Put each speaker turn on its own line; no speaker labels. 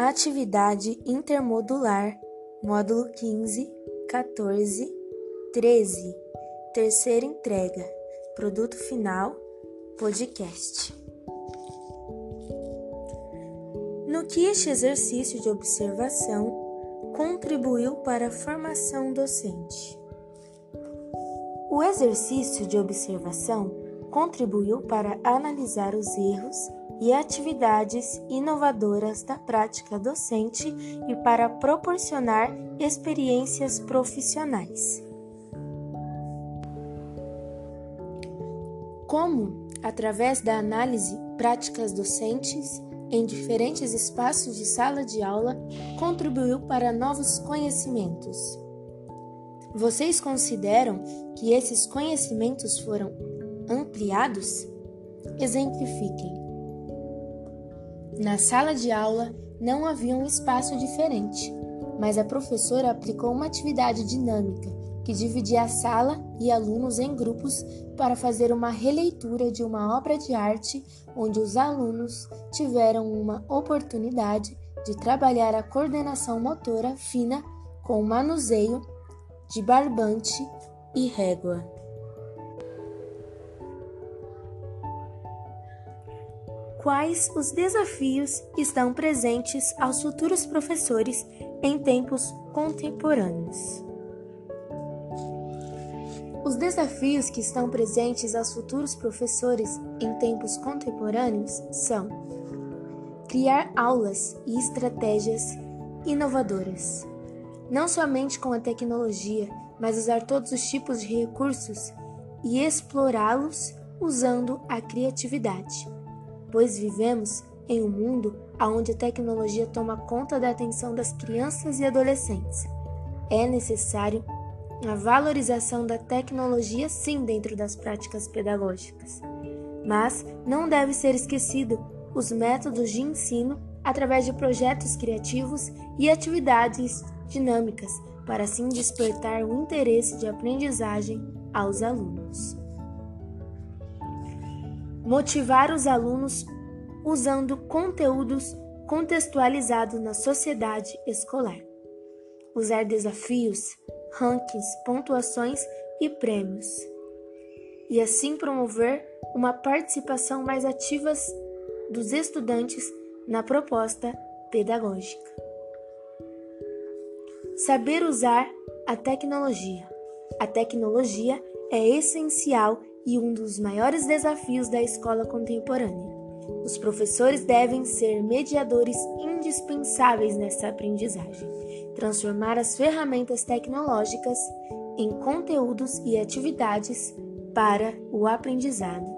Atividade intermodular, módulo 15, 14, 13, terceira entrega, produto final, podcast. No que este exercício de observação contribuiu para a formação docente? O exercício de observação contribuiu para analisar os erros e atividades inovadoras da prática docente e para proporcionar experiências profissionais. Como, através da análise, práticas docentes em diferentes espaços de sala de aula contribuiu para novos conhecimentos. Vocês consideram que esses conhecimentos foram ampliados? Exemplifiquem. Na sala de aula não havia um espaço diferente, mas a professora aplicou uma atividade dinâmica que dividia a sala e alunos em grupos para fazer uma releitura de uma obra de arte onde os alunos tiveram uma oportunidade de trabalhar a coordenação motora fina com o manuseio de barbante e régua. Quais os desafios estão presentes aos futuros professores em tempos contemporâneos? Os desafios que estão presentes aos futuros professores em tempos contemporâneos são criar aulas e estratégias inovadoras, não somente com a tecnologia, mas usar todos os tipos de recursos e explorá-los usando a criatividade, pois vivemos em um mundo onde a tecnologia toma conta da atenção das crianças e adolescentes. É necessário a valorização da tecnologia, sim, dentro das práticas pedagógicas, mas não deve ser esquecido os métodos de ensino através de projetos criativos e atividades dinâmicas, para assim despertar o interesse de aprendizagem aos alunos. Motivar os alunos usando conteúdos contextualizados na sociedade escolar. Usar desafios, rankings, pontuações e prêmios. E assim promover uma participação mais ativa dos estudantes na proposta pedagógica. Saber usar a tecnologia. A tecnologia é essencial e um dos maiores desafios da escola contemporânea. Os professores devem ser mediadores indispensáveis nessa aprendizagem, transformar as ferramentas tecnológicas em conteúdos e atividades para o aprendizado.